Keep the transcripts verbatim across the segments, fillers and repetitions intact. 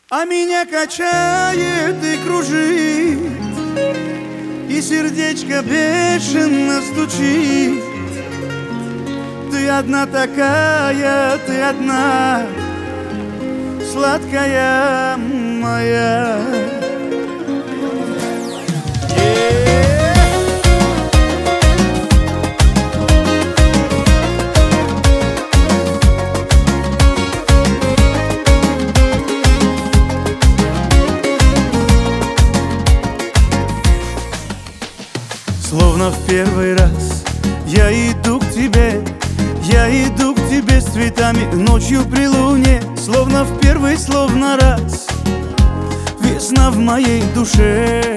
А меня качает и кружит, и сердечко бешено стучит. Ты одна такая, ты одна, сладкая моя. Словно в первый раз я иду к тебе, я иду к тебе с цветами ночью при луне. Словно в первый, словно раз весна в моей душе.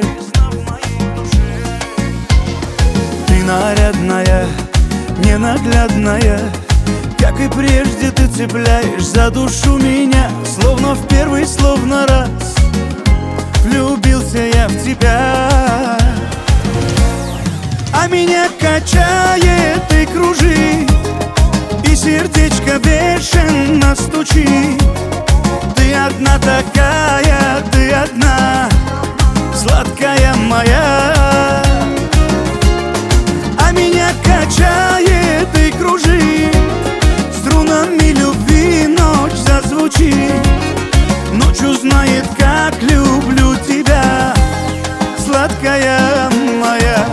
Ты нарядная, ненаглядная, как и прежде ты цепляешь за душу меня. Словно в первый, словно раз влюбился я в тебя. А меня качает и кружит, и сердечко бешено стучит. Ты одна такая, ты одна, сладкая моя. А меня качает и кружит, струнами любви ночь зазвучит. Ночь узнает, как люблю тебя, сладкая моя.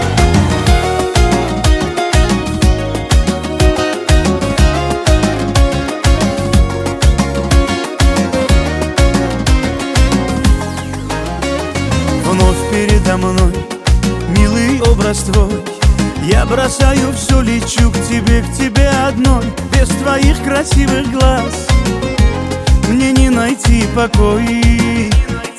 Вновь передо мной милый образ твой. Я бросаю все, лечу к тебе, к тебе одной. Без твоих красивых глаз мне не найти покой.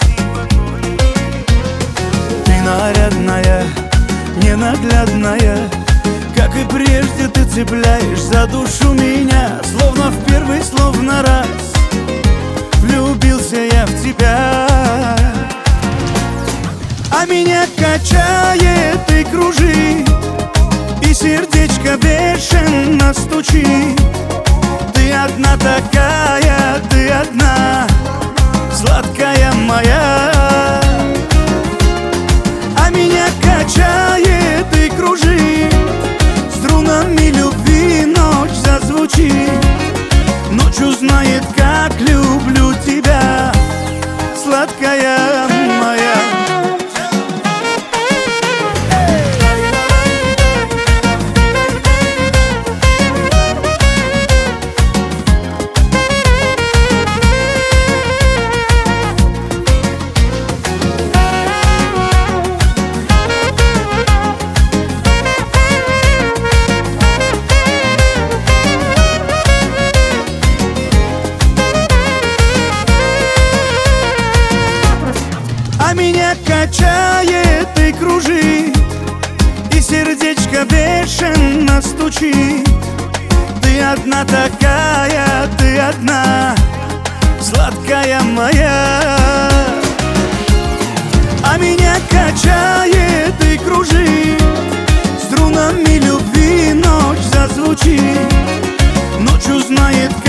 Ты нарядная, ненаглядная, как и прежде ты цепляешь за душу меня. Словно в первый, словно раз влюбился я в тебя. А меня качает и кружит, и сердечко бешено стучит. Ты одна такая, ты одна, сладкая моя. А меня качает и кружит, струнами любви ночь зазвучит. Ночь узнает, как люблю тебя, сладкая моя. А меня качает и кружит, и сердечко бешено стучит. Ты одна такая, ты одна, сладкая моя. А меня качает и кружит, струнами любви ночь зазвучит. Ночь узнает,